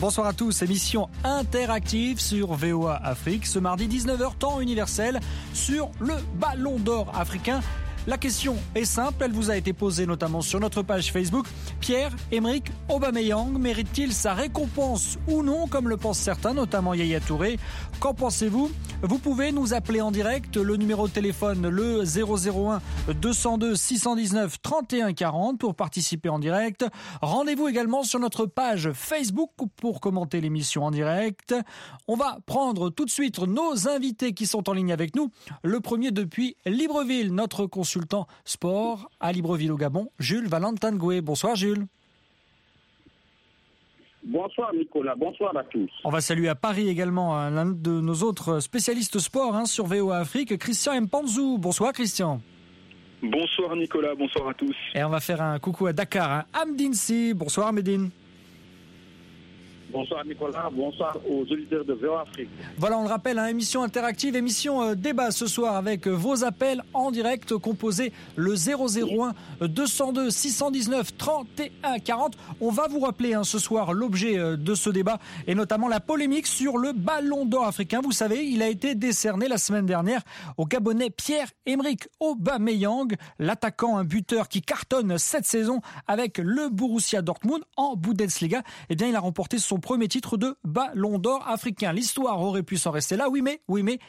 bonsoir à tous. Émission interactive sur VOA Afrique ce mardi 19h temps universel sur le Ballon d'Or africain. La question est simple, elle vous a été posée notamment sur notre page Facebook. Pierre-Emerick Aubameyang mérite-t-il sa récompense ou non, comme le pensent certains, notamment Yaya Touré? Qu'en pensez-vous? Vous pouvez nous appeler en direct, le numéro de téléphone le 001 202 619 31 40 pour participer en direct. Rendez-vous également sur notre page Facebook pour commenter l'émission en direct. On va prendre tout de suite nos invités qui sont en ligne avec nous. Le premier depuis Libreville, notre consultant sport à Libreville au Gabon, Jules Valentin Goué. Bonsoir Jules. Bonsoir Nicolas, bonsoir à tous. On va saluer à Paris également l'un de nos autres spécialistes sport sur VOA Afrique, Christian Mpanzou. Bonsoir Christian. Bonsoir Nicolas, bonsoir à tous. Et on va faire un coucou à Dakar, Amdine Si. Bonsoir Amdine. Bonsoir Nicolas, bonsoir aux auditeurs de VOA Afrique. Voilà, on le rappelle, émission interactive, émission débat ce soir avec vos appels en direct, composé le 001 202 619 31 40. On va vous rappeler ce soir l'objet de ce débat et notamment la polémique sur le Ballon d'Or africain. Vous savez, il a été décerné la semaine dernière au Gabonais Pierre-Emerick Aubameyang, l'attaquant, un buteur qui cartonne cette saison avec le Borussia Dortmund en Bundesliga. Eh bien, il a remporté son premier titre de Ballon d'Or africain. L'histoire aurait pu s'en rester là, oui mais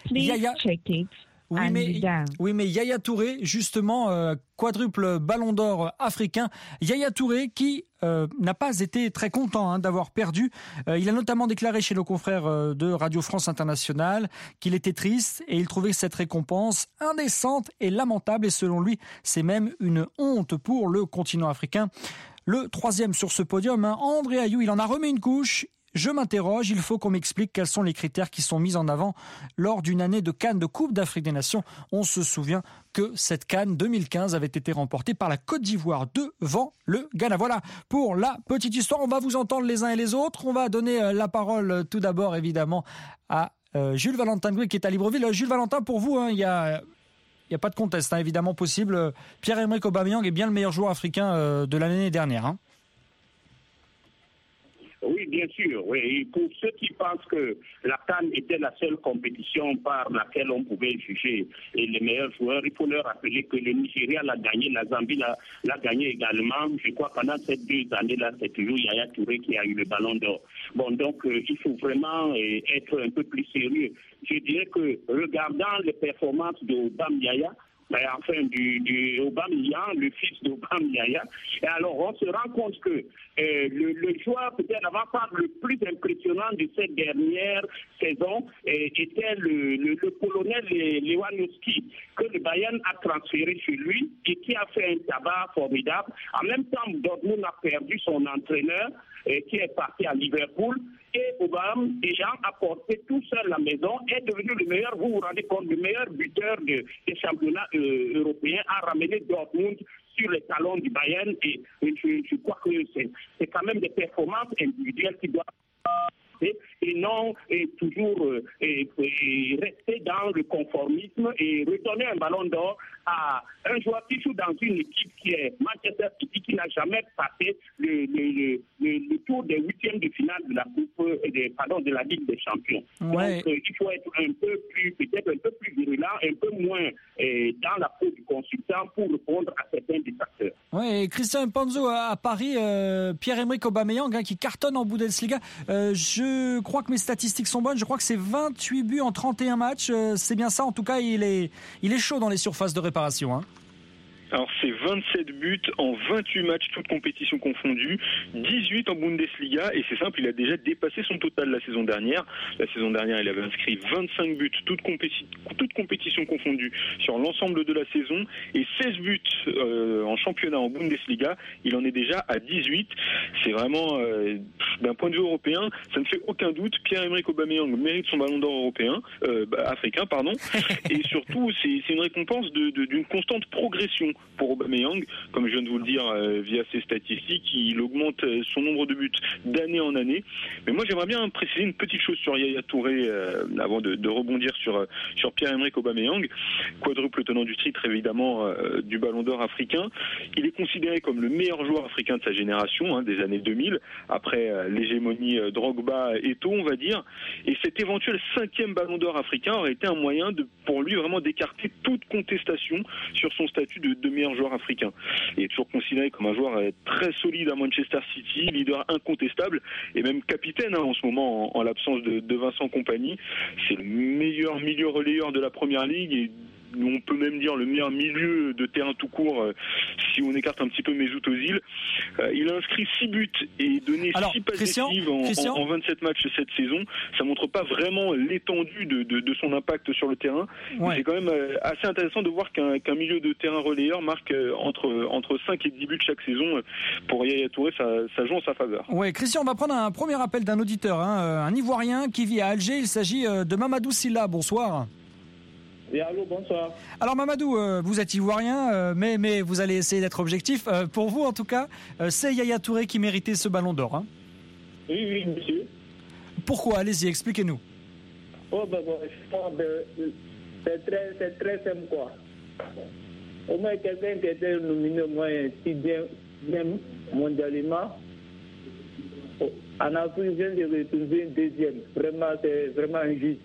Yaya Touré, justement, quadruple Ballon d'Or africain. Yaya Touré qui n'a pas été très content d'avoir perdu. Il a notamment déclaré chez nos confrères de Radio France Internationale qu'il était triste et il trouvait cette récompense indécente et lamentable. Et selon lui, c'est même une honte pour le continent africain. Le troisième sur ce podium, André Ayou, il en a remis une couche. Je m'interroge, il faut qu'on m'explique quels sont les critères qui sont mis en avant lors d'une année de CAN de Coupe d'Afrique des Nations. On se souvient que cette CAN 2015 avait été remportée par la Côte d'Ivoire devant le Ghana. Voilà pour la petite histoire. On va vous entendre les uns et les autres. On va donner la parole tout d'abord évidemment à Jules Valentin Goué qui est à Libreville. Jules Valentin, pour vous, il n'y a pas de conteste, évidemment possible. Pierre-Emerick Aubameyang est bien le meilleur joueur africain de l'année dernière. Oui, bien sûr. Oui. Et pour ceux qui pensent que la CAN était la seule compétition par laquelle on pouvait juger les meilleurs joueurs, il faut leur rappeler que le Nigeria l'a gagné, la Zambie l'a gagné également. Je crois que pendant ces 2 années-là, c'est toujours Yaya Touré qui a eu le Ballon d'Or. Bon, donc il faut vraiment être un peu plus sérieux. Je dirais que regardant les performances de Aubameyang, du Aubameyang, le fils d'Aubameyang. Et alors, on se rend compte que le joueur peut-être avant-part le plus impressionnant de cette dernière saison était le Polonais Lewandowski, que le Bayern a transféré chez lui et qui a fait un tabac formidable. En même temps, Dortmund a perdu son entraîneur qui est parti à Liverpool. Et Aubameyang, ayant apporté tout seul la maison, est devenu le meilleur, vous vous rendez compte, le meilleur buteur des championnats européens, a ramené Dortmund sur les talons du Bayern. Et je crois que c'est quand même des performances individuelles qui doivent et non toujours rester dans le conformisme et redonner un ballon d'or à un joueur qui joue dans une équipe qui est Manchester City, qui n'a jamais passé le tour des 8e de finale de la coupe de la Ligue des Champions. Ouais. Donc il faut être peut-être un peu plus virulent, un peu moins dans la peau du consultant pour répondre à certains détracteurs. Oui, Christian Mpanzou à Paris, Pierre-Emerick Aubameyang qui cartonne en Bundesliga. Je crois que mes statistiques sont bonnes. Je crois que c'est 28 buts en 31 matchs. C'est bien ça. En tout cas, il est chaud dans les surfaces de réparation. Alors c'est 27 buts en 28 matchs, toutes compétitions confondues, 18 en Bundesliga, et c'est simple, il a déjà dépassé son total la saison dernière. La saison dernière, il avait inscrit 25 buts, toutes compétitions confondues sur l'ensemble de la saison, et 16 buts en championnat en Bundesliga. Il en est déjà à 18. C'est vraiment, d'un point de vue européen, ça ne fait aucun doute. Pierre-Emerick Aubameyang mérite son ballon d'or africain, et surtout, c'est une récompense d'une constante progression. pour Aubameyang. Comme je viens de vous le dire via ses statistiques, il augmente son nombre de buts d'année en année. Mais moi, j'aimerais bien préciser une petite chose sur Yaya Touré avant de rebondir sur Pierre-Emerick Aubameyang, quadruple tenant du titre évidemment du Ballon d'Or africain. Il est considéré comme le meilleur joueur africain de sa génération, des années 2000, après l'hégémonie Drogba et Eto'o, on va dire. Et cet éventuel 5e Ballon d'Or africain aurait été un moyen pour lui vraiment d'écarter toute contestation sur son statut de meilleur joueur africain. Il est toujours considéré comme un joueur très solide à Manchester City, leader incontestable et même capitaine en ce moment en l'absence de Vincent Kompany. C'est le meilleur milieu relayeur de la Première Ligue et on peut même dire le meilleur milieu de terrain tout court si on écarte un petit peu Mesut Özil. Il a inscrit 6 buts et donné 6 passes décisives en 27 matchs cette saison. Ça montre pas vraiment l'étendue de son impact sur le terrain. Ouais. C'est quand même assez intéressant de voir qu'un milieu de terrain relayeur marque entre 5 et 10 buts chaque saison. Pour Yaya Touré, ça joue en sa faveur. Ouais, Christian, on va prendre un premier appel d'un auditeur, un Ivoirien qui vit à Alger. Il s'agit de Mamadou Silla. Bonsoir. Et allô, bonsoir. Alors Mamadou, vous êtes ivoirien, mais vous allez essayer d'être objectif. Pour vous, en tout cas, c'est Yaya Touré qui méritait ce Ballon d'Or. Hein. Oui, monsieur. Pourquoi ? Allez-y, expliquez-nous. C'est très simple, quoi. Au moins, quelqu'un qui était nominé au moins 6e mondialement, en Afrique, vient de retrouver 2e. Vraiment, c'est vraiment injuste.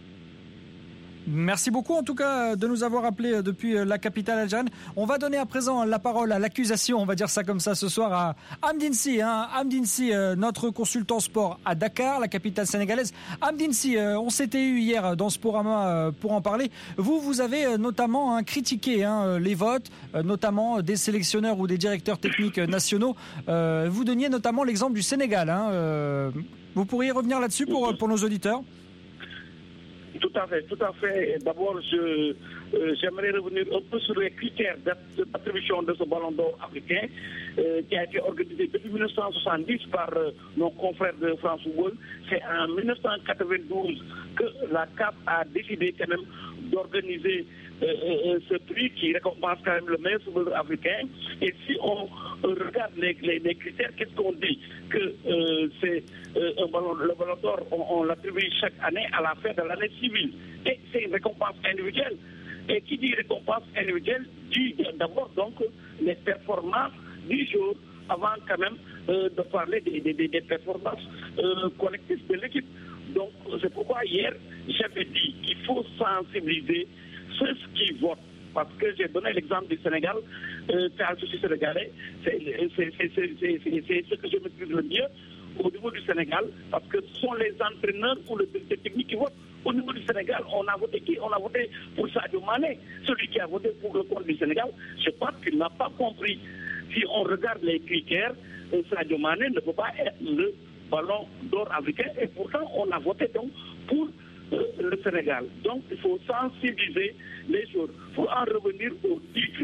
Merci beaucoup en tout cas de nous avoir appelés depuis la capitale algérienne. On va donner à présent la parole à l'accusation, on va dire ça comme ça ce soir, à Amdine Sy. Amdine Sy, notre consultant sport à Dakar, la capitale sénégalaise. Amdine Sy, on s'était eu hier dans Sporama pour en parler. Vous avez notamment critiqué les votes, notamment des sélectionneurs ou des directeurs techniques nationaux. Vous donniez notamment l'exemple du Sénégal. Vous pourriez revenir là-dessus pour nos auditeurs ? Tout à fait. D'abord, j'aimerais revenir un peu sur les critères d'attribution de ce Ballon d'Or africain qui a été organisé depuis 1970 par nos confrères de France Football. C'est en 1992 que la CAF a décidé quand même d'organiser ce prix qui récompense quand même le meilleur footballeur africain. Et si on regarde les critères, qu'est-ce qu'on dit? Que c'est le Ballon d'Or, on l'attribue chaque année à la fin de l'année civile. Et c'est une récompense individuelle. Et qui dit récompense individuelle dit d'abord donc les performances du jour avant quand même de parler des performances collectives de l'équipe. Donc c'est pourquoi hier j'avais dit qu'il faut sensibiliser ceux qui votent. Parce que j'ai donné l'exemple du Sénégal, c'est un souci sénégalais, c'est ce que je maîtrise le mieux au niveau du Sénégal, parce que ce sont les entraîneurs ou les techniques qui votent. Au niveau du Sénégal, on a voté qui? On a voté pour Sadio Mané. Celui qui a voté pour le compte du Sénégal, je pense qu'il n'a pas compris. Si on regarde les critères, Sadio Mané ne peut pas être le Ballon d'Or africain, et pourtant on a voté donc pour le Sénégal. Donc il faut sensibiliser les choses. Pour en revenir au titre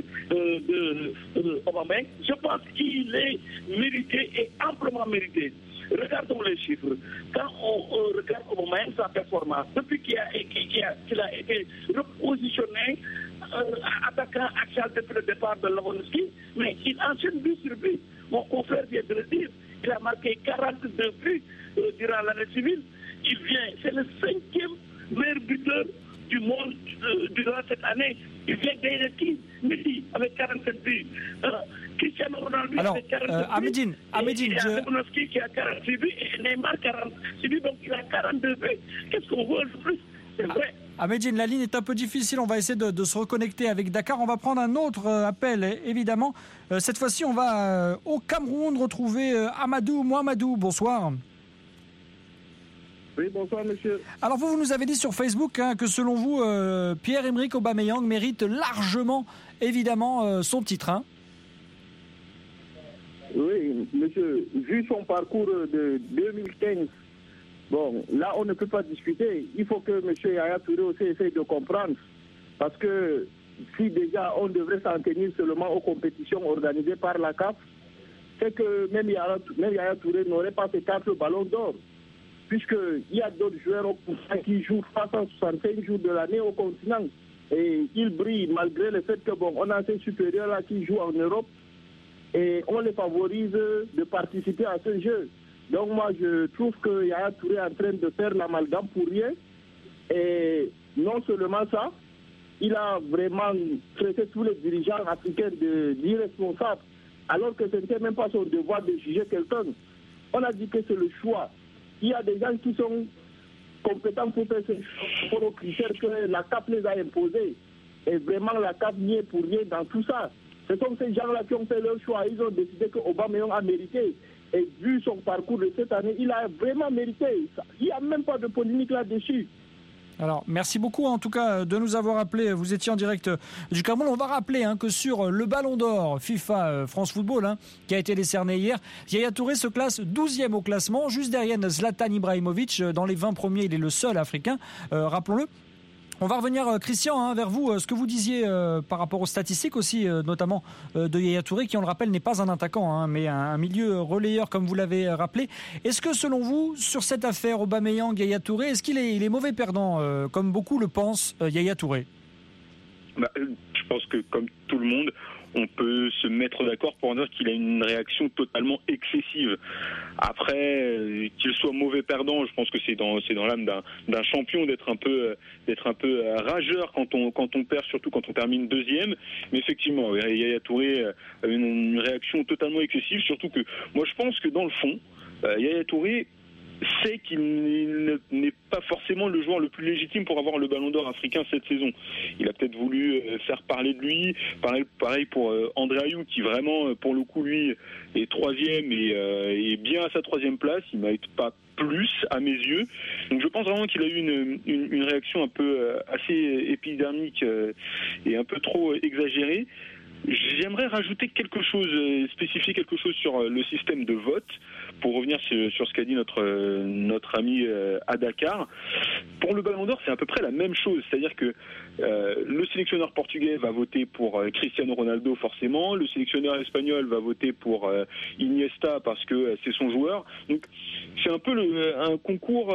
de Aubameyang, je pense qu'il est mérité et amplement mérité. Regardons les chiffres. Quand on regarde Aubameyang, sa performance, depuis qu'il a été repositionné attaquant axial depuis le départ de Lewandowski, mais il enchaîne but sur but. Mon confrère vient de le dire, il a marqué 42 buts durant l'année civile. C'est le 5e meilleur buteur du monde durant cette année. Il vient derrière qui? Messi avec 47 buts. Cristiano Ronaldo avec 47 buts. Amédine, Lewandowski qui a 46 buts et Neymar 46 buts, donc il a 42 buts. Qu'est-ce qu'on veut de plus? C'est vrai. Amédine, la ligne est un peu difficile, on va essayer de se reconnecter avec Dakar. On va prendre un autre appel, évidemment. Cette fois-ci, on va au Cameroun retrouver Amadou Mohamedou. Bonsoir. Oui, bonsoir, monsieur. Alors, vous nous avez dit sur Facebook que selon vous, Pierre-Emerick Aubameyang mérite largement, évidemment, son titre. Oui, monsieur, vu son parcours de 2015, bon, là, on ne peut pas discuter. Il faut que monsieur Yaya Touré aussi essaye de comprendre. Parce que si déjà on devrait s'en tenir seulement aux compétitions organisées par la CAF, c'est que même Yaya Touré n'aurait pas ces 4 ballons d'or. Puisqu'il y a d'autres joueurs au continent qui jouent 365 jours de l'année au continent. et ils brillent malgré le fait que on a ces supérieurs là qui jouent en Europe et on les favorise de participer à ce jeu. Donc moi je trouve que Yaya Touré est en train de faire l'amalgame pour rien. Et non seulement ça, il a vraiment traité tous les dirigeants africains d'irresponsables, alors que ce n'était même pas son devoir de juger quelqu'un. On a dit que c'est le choix. Il y a des gens qui sont compétents pour faire ce choix aux critères que la CAF les a imposés. Et vraiment, la CAF n'y est pour rien dans tout ça. Ce sont ces gens-là qui ont fait leur choix. Ils ont décidé que Aubameyang a mérité. Et vu son parcours de cette année, il a vraiment mérité. Il n'y a même pas de polémique là-dessus. Alors, merci beaucoup en tout cas de nous avoir appelés. Vous étiez en direct du Cameroun. On va rappeler que sur le Ballon d'Or FIFA France Football qui a été décerné hier, Yaya Touré se classe 12e au classement, juste derrière Zlatan Ibrahimovic. Dans les 20 premiers, il est le seul Africain, rappelons-le. On va revenir, Christian, vers vous. Ce que vous disiez par rapport aux statistiques aussi, notamment de Yaya Touré, qui, on le rappelle, n'est pas un attaquant, mais un milieu relayeur, comme vous l'avez rappelé. Est-ce que, selon vous, sur cette affaire Aubameyang, Yaya Touré, est-ce qu'il est mauvais perdant, comme beaucoup le pensent, Yaya Touré ? Je pense que, comme tout le monde, on peut se mettre d'accord pour dire qu'il a une réaction totalement excessive. Après, qu'il soit mauvais perdant, je pense que c'est dans l'âme d'un champion d'être un peu rageur quand on perd, surtout quand on termine deuxième. Mais effectivement, Yaya Touré a une réaction totalement excessive, surtout que moi je pense que dans le fond, Yaya Touré sait qu'il n'est pas forcément le joueur le plus légitime pour avoir le Ballon d'Or africain cette saison. Il a peut-être voulu faire parler de lui. Pareil pour André Ayew, qui vraiment, pour le coup, lui, est troisième et bien à sa troisième place. Il ne mérite pas plus à mes yeux. Donc je pense vraiment qu'il a eu une réaction un peu assez épidermique et un peu trop exagérée. J'aimerais rajouter spécifier quelque chose sur le système de vote, pour revenir sur ce qu'a dit notre ami à Dakar. Pour le Ballon d'Or, c'est à peu près la même chose, c'est-à-dire que le sélectionneur portugais va voter pour Cristiano Ronaldo forcément, le sélectionneur espagnol va voter pour Iniesta parce que c'est son joueur. Donc c'est un peu le concours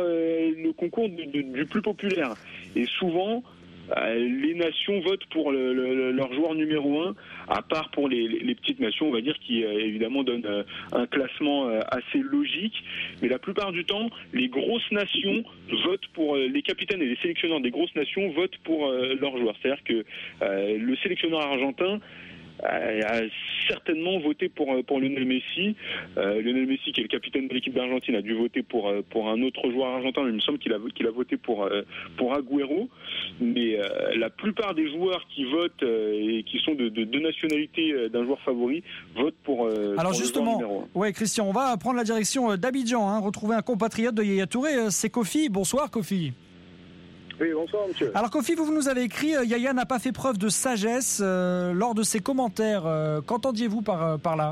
du plus populaire. Et souvent, les nations votent pour leur joueur numéro 1, à part pour les petites nations, on va dire, qui évidemment donnent un classement assez logique. Mais la plupart du temps, les grosses nations votent pour les capitaines et les sélectionneurs des grosses nations votent pour leurs joueurs. C'est-à-dire que le sélectionneur argentin a certainement voté pour Lionel Messi. Lionel Messi, qui est le capitaine de l'équipe d'Argentine, a dû voter pour un autre joueur argentin. Il me semble qu'il a voté pour Agüero. Mais la plupart des joueurs qui votent et qui sont de nationalité d'un joueur favori votent pour Alors pour justement, le joueur numéro 1. Ouais, Christian, on va prendre la direction d'Abidjan, retrouver un compatriote de Yaya Touré, c'est Kofi. Bonsoir Kofi. Oui, bonsoir monsieur. Alors Kofi, vous nous avez écrit Yaya n'a pas fait preuve de sagesse lors de ses commentaires. Qu'entendiez-vous par là ?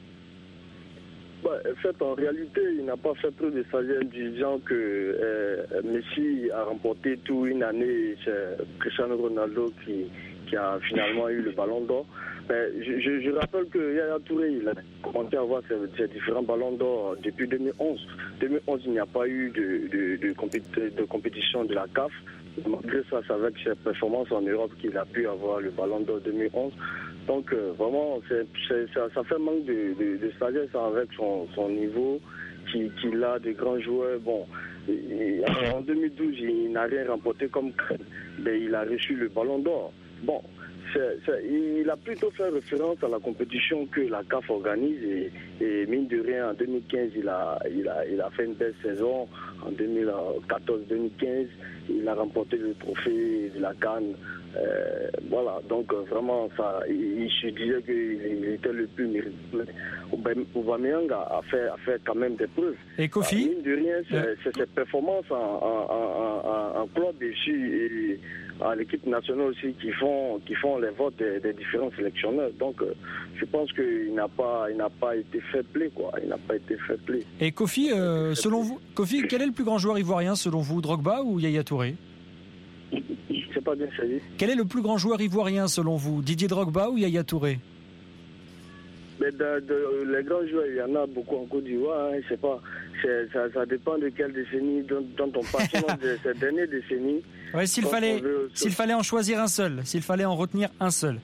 En fait, en réalité, il n'a pas fait preuve de sagesse, disant que Messi a remporté tout une année. C'est Cristiano Ronaldo qui a finalement eu le Ballon d'Or. Je rappelle que Yaya Touré, il a commencé à avoir ces différents Ballons d'Or depuis 2011. 2011, il n'y a pas eu de compétition de la CAF. Malgré ça, c'est avec ses performances en Europe qu'il a pu avoir le Ballon d'Or 2011. Donc vraiment, ça fait manque de sagesse avec son niveau qu'il a de grands joueurs. Bon, en 2012, il n'a rien remporté comme crème, mais il a reçu le Ballon d'Or. Bon, il a plutôt fait référence à la compétition que la CAF organise et mine de rien, en 2015, il a fait une belle saison. En 2014-2015, il a remporté le trophée de la CAN. Voilà, donc vraiment, il se disait qu'il était le plus mérité. Aubameyang a fait quand même des preuves. Et Kofi, mine de rien, c'est ses performances en club ici et à l'équipe nationale aussi qui font les votes des différents sélectionneurs. Donc je pense qu'il n'a pas été fair play, quoi. Il n'a pas été fair play. Et Kofi, selon vous, Kofi, quel est le plus grand joueur ivoirien selon vous, Drogba ou Yaya Touré ? C'est pas bien saisi. Quel est le plus grand joueur ivoirien selon vous, Didier Drogba ou Yaya Touré ? Mais les grands joueurs, il y en a beaucoup en Côte d'Ivoire. C'est Ça dépend de quelle décennie dont on parle. Selon ces dernières décennies. Ouais, s'il fallait en choisir un seul, s'il fallait en retenir un seul.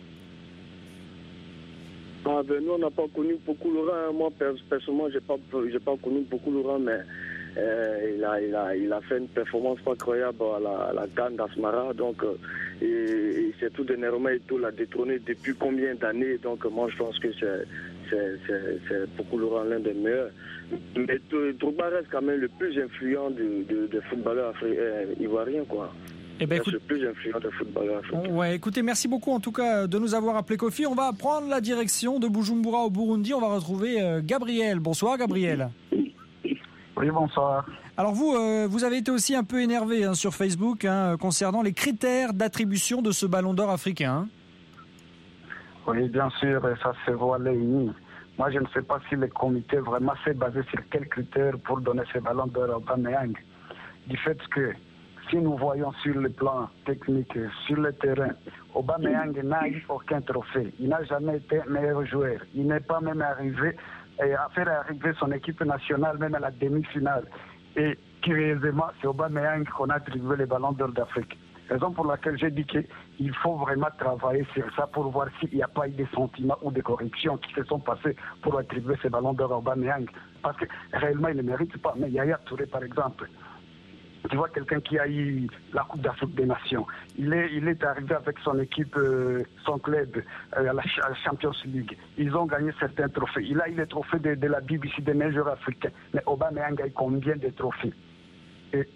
Nous, on n'a pas connu beaucoup Laurent. Moi, personnellement, j'ai pas connu beaucoup Laurent, mais il a fait une performance incroyable à la CAN d'Asmara. Donc, et c'est tout dernièrement, il l'a détrôné depuis combien d'années. Donc, moi, je pense que c'est beaucoup Laurent l'un des meilleurs. Mais Drogba reste quand même le plus influent de footballeurs ivoiriens, quoi. Eh ben, écoute, le plus influent de footballeurs africains. Ouais, écoutez, merci beaucoup en tout cas de nous avoir appelé Kofi. On va prendre la direction de Bujumbura au Burundi. On va retrouver Gabriel. Bonsoir Gabriel. Oui, bonsoir. Alors vous avez été aussi un peu énervé sur Facebook concernant les critères d'attribution de ce ballon d'or africain. Oui, bien sûr, ça se voit les. Moi, je ne sais pas si le comité vraiment s'est basé sur quels critères pour donner ce ballon d'or à Aubameyang. Du fait que si nous voyons sur le plan technique, sur le terrain, Aubameyang n'a eu aucun trophée. Il n'a jamais été meilleur joueur. Il n'est pas même arrivé à faire arriver son équipe nationale même à la demi-finale. Et curieusement, c'est Aubameyang qu'on a attribué le ballon d'or d'Afrique. Raison pour laquelle j'ai dit qu'il faut vraiment travailler sur ça pour voir s'il n'y a pas eu des sentiments ou des corrections qui se sont passées pour attribuer ce ballon d'or à Aubameyang. Parce que réellement, il ne mérite pas. Mais Yaya Touré, par exemple, tu vois quelqu'un qui a eu la Coupe d'Afrique des Nations. Il est arrivé avec son équipe, son club à la Champions League. Ils ont gagné certains trophées. Il a eu les trophées de la BBC des meilleurs joueurs africains. Mais Aubameyang a eu combien de trophées? Et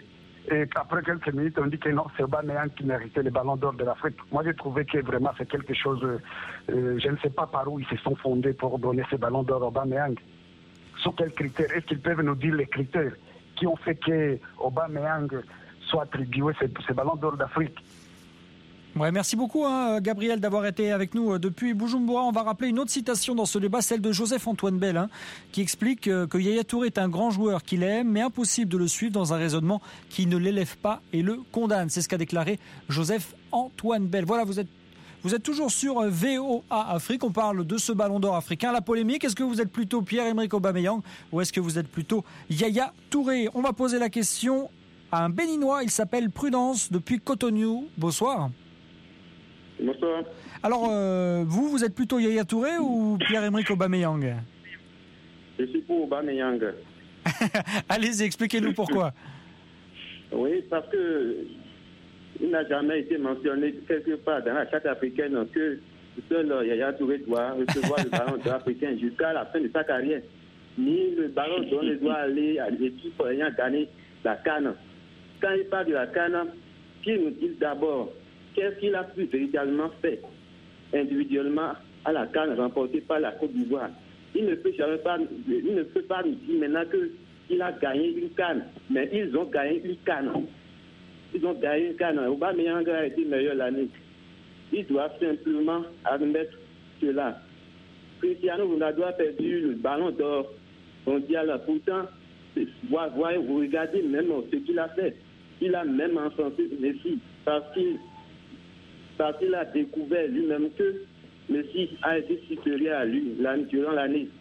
après quelques minutes, on dit que non, c'est Aubameyang qui méritait le ballon d'or de l'Afrique. Moi, j'ai trouvé que vraiment c'est quelque chose, je ne sais pas par où ils se sont fondés pour donner ce ballon d'or à Aubameyang. Sur quels critères? Est-ce qu'ils peuvent nous dire les critères qui ont fait que Aubameyang soit attribué ce ballon d'or d'Afrique? Ouais, merci beaucoup Gabriel d'avoir été avec nous depuis Bujumbura. On va rappeler une autre citation dans ce débat, celle de Joseph-Antoine Bell, qui explique que Yaya Touré est un grand joueur qu'il aime, mais impossible de le suivre dans un raisonnement qui ne l'élève pas et le condamne. C'est ce qu'a déclaré Joseph-Antoine Bell. Voilà, vous êtes toujours sur VOA Afrique. On parle de ce ballon d'or africain. La polémique, est-ce que vous êtes plutôt Pierre-Emerick Aubameyang ou est-ce que vous êtes plutôt Yaya Touré? On va poser la question à un Béninois. Il s'appelle Prudence depuis Cotonou. Bonsoir. Bonsoir. Alors, vous êtes plutôt Yaya Touré ou Pierre-Emerick Aubameyang? Je suis pour Aubameyang. Allez-y, expliquez-nous pourquoi. Oui, parce que il n'a jamais été mentionné quelque part dans la charte africaine que seul Yaya Touré doit recevoir le ballon d'or africain jusqu'à la fin de sa carrière. Ni le ballon d'or ne doit aller à l'équipe ayant gagné la CAN. Quand il parle de la CAN, qu'il nous dise d'abord qu'est-ce qu'il a pu véritablement fait individuellement à la CAN remportée par la Côte d'Ivoire. Il ne peut pas nous dire maintenant qu'il a gagné une CAN, mais ils ont gagné une CAN. Ils ont gagné une CAN. Aubameyang a été meilleur l'année. Ils doivent simplement admettre cela. Cristiano Ronaldo a perdu le ballon d'or mondial. Pourtant, vous regardez même ce qu'il a fait. Il a même encensé Messi parce qu'il a découvert lui-même que Messi a été supérieur à lui durant l'année.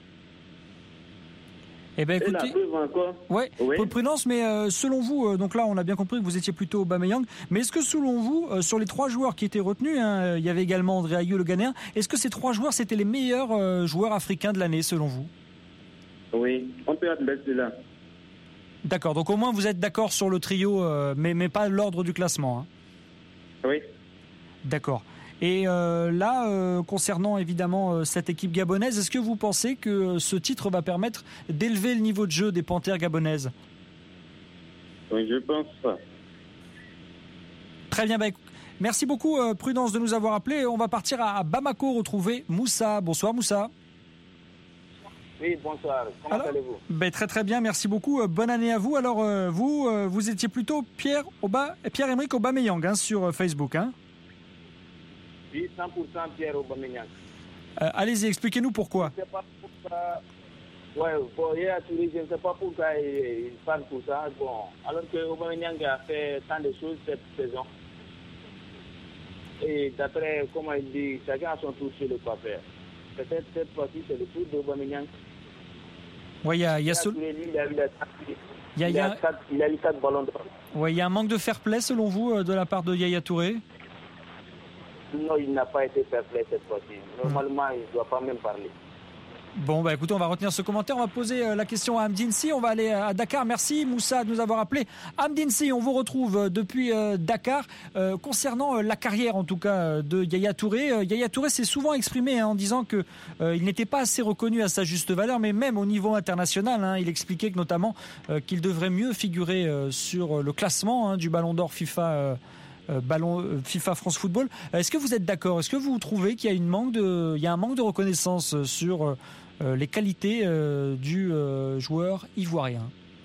Eh bien, écoutez, et la preuve encore. Ouais, pour prudence, mais selon vous, donc là, on a bien compris que vous étiez plutôt Aubameyang. Mais est-ce que selon vous, sur les 3 joueurs qui étaient retenus, il y avait également André Ayew, le Ghanéen, est-ce que ces 3 joueurs, c'était les meilleurs joueurs africains de l'année, selon vous? Oui, on peut admettre cela. D'accord, donc au moins vous êtes d'accord sur le trio, mais pas l'ordre du classement. Oui. D'accord. Et là, concernant évidemment cette équipe gabonaise, est-ce que vous pensez que ce titre va permettre d'élever le niveau de jeu des Panthères gabonaises? Oui, je pense pas. Très bien, merci beaucoup Prudence de nous avoir appelés. On va partir à Bamako retrouver Moussa. Bonsoir Moussa. Oui, bonsoir. Comment allez-vous? Très très bien, merci beaucoup. Bonne année à vous. Alors vous étiez plutôt Pierre-Emerick Aubameyang sur Facebook. Oui, 100% Pierre Aubameyang. Allez-y, expliquez-nous pourquoi. Je ne sais pas pourquoi. Ouais, pour Yaya Touré, je ne sais pas pourquoi il parle pour ça. Bon, alors que Aubameyang a fait tant de choses cette saison. Et d'après comment il dit, chacun a son tour sur le quoi faire. Peut-être cette fois-ci, c'est le tour d'Aubameyang. Oui, il y a Il a eu 4 ballons d'or. Ouais, il y a un manque de fair play selon vous de la part de Yaya Touré? Non, il n'a pas été fair play cette fois-ci. Normalement, il ne doit pas même parler. Bon, bah écoutez, on va retenir ce commentaire. On va poser la question à Amdine Sy. On va aller à Dakar. Merci Moussa de nous avoir appelé. Amdine Sy, on vous retrouve depuis Dakar. Concernant la carrière, en tout cas, de Yaya Touré. Yaya Touré s'est souvent exprimé en disant que il n'était pas assez reconnu à sa juste valeur, mais même au niveau international. Il expliquait que notamment qu'il devrait mieux figurer sur le classement du Ballon d'Or FIFA. FIFA France Football. Est-ce que vous êtes d'accord? Est-ce que vous trouvez qu'il y a un manque de reconnaissance sur les qualités du joueur ivoirien?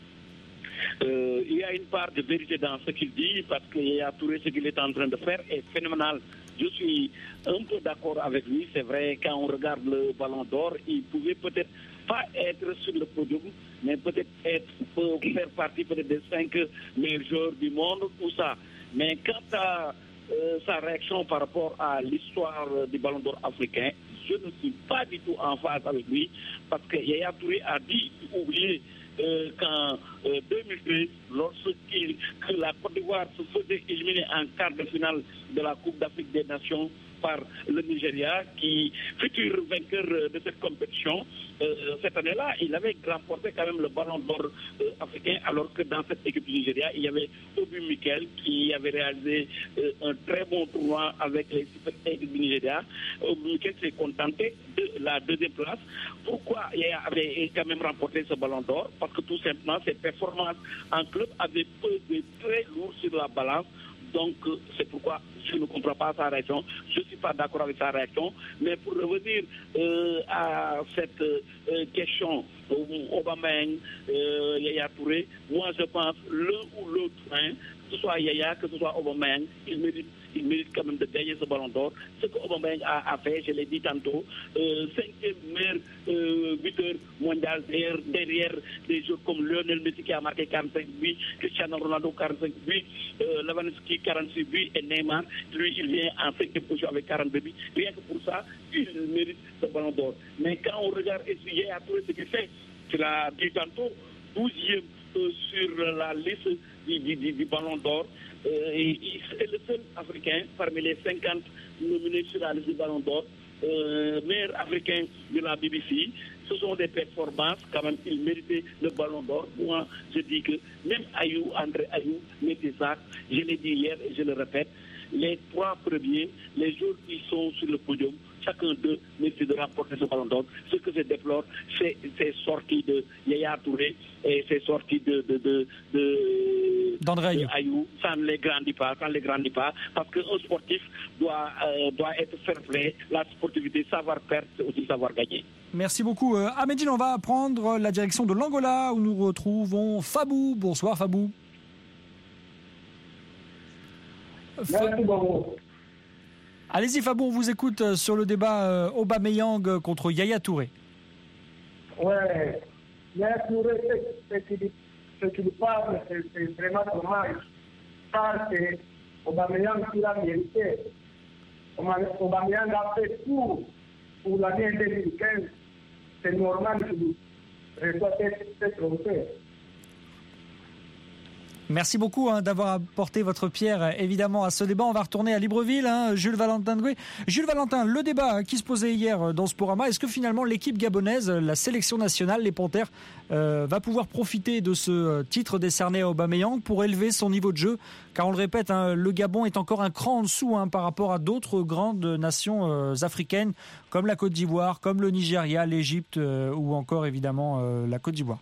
Il y a une part de vérité dans ce qu'il dit, parce que Yaya Touré, ce qu'il est en train de faire est phénoménal. Je suis un peu d'accord avec lui. C'est vrai, quand on regarde le Ballon d'Or, il pouvait peut-être pas être sur le podium, mais peut-être faire partie peut-être des 5 meilleurs joueurs du monde, tout ça. Mais quant à sa réaction par rapport à l'histoire du Ballon d'Or africain, je ne suis pas du tout en phase avec lui, parce que Yaya Touré a dit oublier qu'en 2013, que la Côte d'Ivoire se faisait éliminer en quart de finale de la Coupe d'Afrique des Nations par le Nigeria, qui futur vainqueur de cette compétition. Cette année-là, il avait remporté quand même le Ballon d'Or africain, alors que dans cette équipe du Nigeria, il y avait Obi Mikel qui avait réalisé un très bon tournoi avec les Super Eagles du Nigeria. Obi Mikel s'est contenté de la deuxième place. Pourquoi il avait quand même remporté ce Ballon d'Or? Parce que tout simplement, ses performances en club avaient pesé très lourd sur la balance. Donc, c'est pourquoi je ne comprends pas sa réaction. Je ne suis pas d'accord avec sa réaction. Mais pour revenir à cette question, Aubameyang, Yaya Touré, moi je pense l'un ou l'autre, que ce soit Yaya, que ce soit Aubameyang, il mérite quand même de gagner ce Ballon d'Or. Ce que Aubameyang a fait, je l'ai dit tantôt, 5e meilleur buteur mondial derrière des joueurs comme Lionel Messi qui a marqué 45 buts, Cristiano Ronaldo 45 buts, Lewandowski 46 buts et Neymar, lui il vient en 5e position avec 42 buts. Rien que pour ça, il mérite ce Ballon d'Or. Mais quand on regarde Yaya Touré, ce qu'il fait, tu l'as dit tantôt, 12e sur la liste du Ballon d'Or. C'est le seul Africain parmi les 50 nominés sur la liste du Ballon d'Or, meilleur Africain de la BBC. Ce sont des performances, quand même, il méritait le Ballon d'Or. Moi, je dis que même André Ayou, Métissac, je l'ai dit hier et je le répète, les 3 premiers, les joueurs qui sont sur le podium, chacun d'eux mérite de remporter ce Ballon d'Or. Ce que je déplore, c'est ces sorties de Yaya Touré et ces sorties d'André Ayou. Ça ne les grandit pas, parce qu'un sportif doit être fair play. La sportivité, savoir perdre, c'est aussi savoir gagner. Merci beaucoup. Ahmedine, on va prendre la direction de l'Angola où nous retrouvons Fabou. Bonsoir Fabou. Merci beaucoup. Allez-y Fabou, on vous écoute sur le débat Aubameyang contre Yaya Touré. Ouais, Yaya Touré, ce qu'il parle, c'est vraiment dommage. Ça, c'est Aubameyang qui l'a mérité. Aubameyang a fait tout pour l'année 2015. C'est normal qu'il reçoive cette trophée. Merci beaucoup d'avoir apporté votre pierre évidemment à ce débat. On va retourner à Libreville, Jules Valentin Ndoué. Jules Valentin, le débat qui se posait hier dans Sporama, est-ce que finalement l'équipe gabonaise, la sélection nationale, les Panthères, va pouvoir profiter de ce titre décerné à Aubameyang pour élever son niveau de jeu? Car on le répète, le Gabon est encore un cran en dessous par rapport à d'autres grandes nations africaines comme la Côte d'Ivoire, comme le Nigeria, l'Égypte ou encore évidemment la Côte d'Ivoire.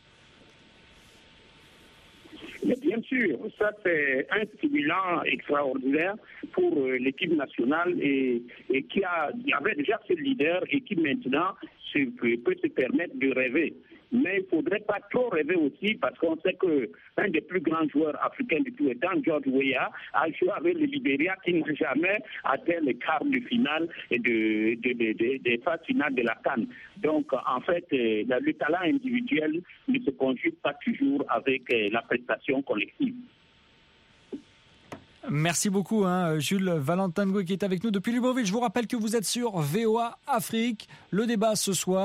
Mais bien sûr, ça c'est un stimulant extraordinaire pour l'équipe nationale et qui avait déjà ce leader et qui maintenant peut se permettre de rêver. Mais il ne faudrait pas trop rêver aussi parce qu'on sait qu'un des plus grands joueurs africains du tout étant George Weah a joué avec le Libéria qui n'a jamais atteint les quarts de finale et des phases finales de la CAN. Donc en fait, le talent individuel ne se conjugue pas toujours avec la prestation collective. Merci beaucoup Jules Valentin Ndoué qui est avec nous depuis Libreville. Je vous rappelle que vous êtes sur VOA Afrique. Le débat ce soir,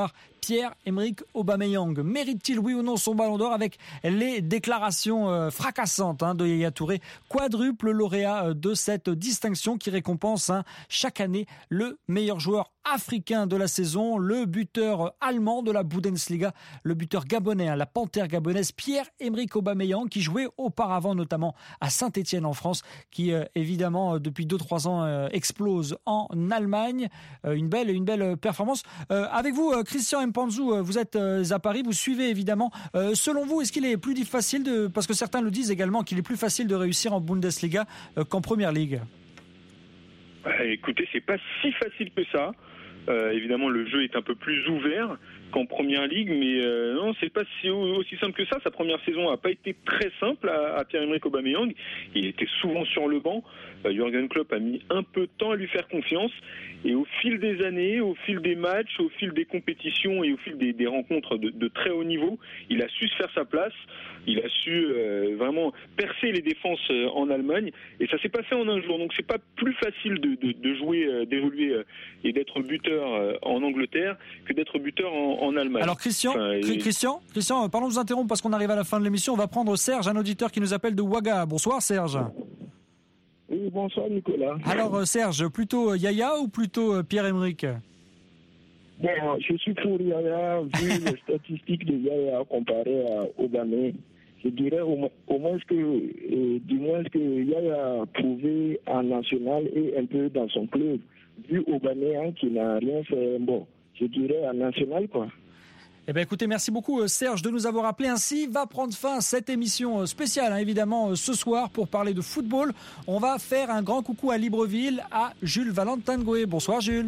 Pierre-Emerick Aubameyang. Mérite-t-il oui ou non son ballon d'or avec les déclarations fracassantes de Yaya Touré, quadruple lauréat de cette distinction qui récompense chaque année le meilleur joueur africain de la saison, le buteur allemand de la Bundesliga, le buteur gabonais, la panthère gabonaise Pierre-Emerick Aubameyang qui jouait auparavant notamment à Saint-Etienne en France, qui évidemment depuis 2-3 ans explose en Allemagne. Une belle performance. Avec vous, Christian Mpanzu, vous êtes à Paris, vous suivez évidemment. Selon vous, est-ce qu'il est plus difficile parce que certains le disent également, qu'il est plus facile de réussir en Bundesliga qu'en Première Ligue? Écoutez, c'est pas si facile que ça. Évidemment, le jeu est un peu plus ouvert qu'en Première Ligue, mais non, c'est pas aussi simple que ça. Sa première saison n'a pas été très simple à Pierre-Emerick Aubameyang. Il était souvent sur le banc. Jürgen Klopp a mis un peu de temps à lui faire confiance. Et au fil des années, au fil des matchs, au fil des compétitions et au fil des rencontres de très haut niveau, il a su se faire sa place. Il a su vraiment percer les défenses en Allemagne. Et ça s'est pas fait en un jour. Donc c'est pas plus facile de jouer, d'évoluer et d'être buteur en Angleterre que d'être buteur en Allemagne. Alors Christian, pardon de vous interrompre parce qu'on arrive à la fin de l'émission. On va prendre Serge, un auditeur qui nous appelle de Ouaga. Bonsoir Serge. Oui, bonsoir Nicolas. Alors Serge, plutôt Yaya ou plutôt Pierre-Emerick? Bon, je suis pour Yaya, vu les statistiques de Yaya comparées à Aubameyang. Je dirais au moins que Yaya a prouvé en national et un peu dans son club. Vu Aubameyang qui n'a rien fait, bon, je dirais en national quoi. Eh bien, écoutez, merci beaucoup Serge de nous avoir appelé. Ainsi va prendre fin cette émission spéciale, évidemment, ce soir pour parler de football. On va faire un grand coucou à Libreville, à Jules Valentin Goué. Bonsoir Jules.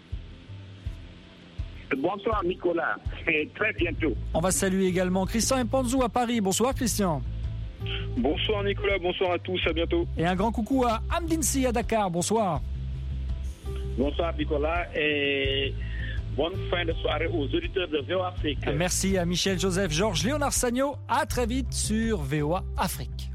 Bonsoir Nicolas, et très bientôt. On va saluer également Christian Mpanzu à Paris. Bonsoir Christian. Bonsoir Nicolas, bonsoir à tous, à bientôt. Et un grand coucou à Amdinsi à Dakar. Bonsoir. Bonsoir Nicolas et bonne fin de soirée aux auditeurs de VOA Afrique. Merci à Michel Joseph, Georges Léonard Sagno. À très vite sur VOA Afrique.